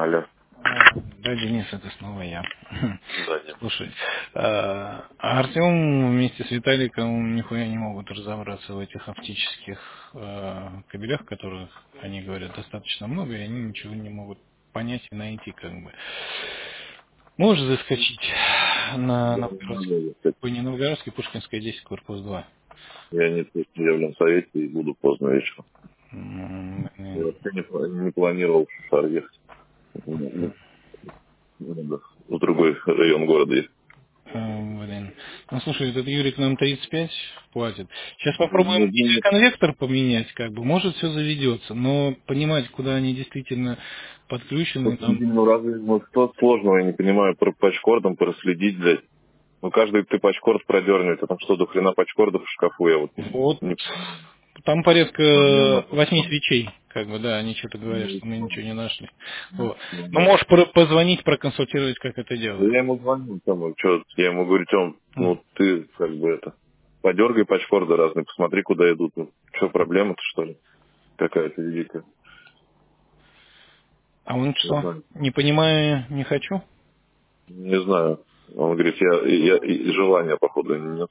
Алло. Да, Денис, это снова я. Да, нет. Слушай, Артем вместе с Виталиком нихуя не могут разобраться в этих оптических кабелях, которых, они говорят, достаточно много, и они ничего не могут понять и найти, как бы. Можешь заскочить на Я не Новгородский, могу, кстати. ой, не Новгородский, Пушкинская 10, корпус 2. Я не в Ленсовете и буду поздно вечером. Я Блин. вообще не планировал ехать. Надо в другой район города ехать. Блин. Ну слушай, этот Юрик нам 35 платит. Сейчас попробуем Ну, конвектор поменять, как бы, может все заведется, но понимать, куда они действительно подключены, там. ну, разве что сложного, я не понимаю, про патчкордом проследить, блядь. Ну, каждый ты патчкорд продернет, а там что, до хрена патчкордов в шкафу, я вот Вот не там порядка проблема. 8 свечей, как бы, да, они что-то говорят, Ну, что мы ничего не нашли. Вот. Ну, да. можешь позвонить, проконсультировать, как это Да делать. я ему звоню, там, что, я ему говорю, Тём, ну ты как бы это, подергай патчкорды разные, посмотри, куда идут. Ну, что, проблема-то, что ли? Какая-то великая. А он Не что, знаю. не понимаю, не хочу? Не знаю. Он говорит, и желания, походу, нет.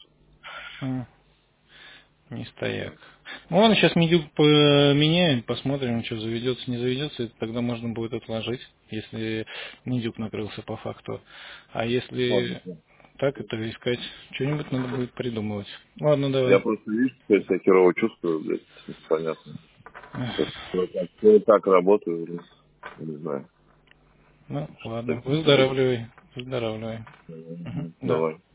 Не стояк. Ну ладно, сейчас медюк поменяем, посмотрим, что заведется, не заведется, и тогда можно будет отложить, если медюк накрылся по факту. А Ладно. если так, это искать, что-нибудь надо будет придумывать. Ладно, Я давай. просто, видишь, что я себя херово чувствую, блядь, понятно. Так работаю, блин, не знаю. Ну, Что ладно, такое? выздоравливай, выздоравливай. Мгм, да. Давай.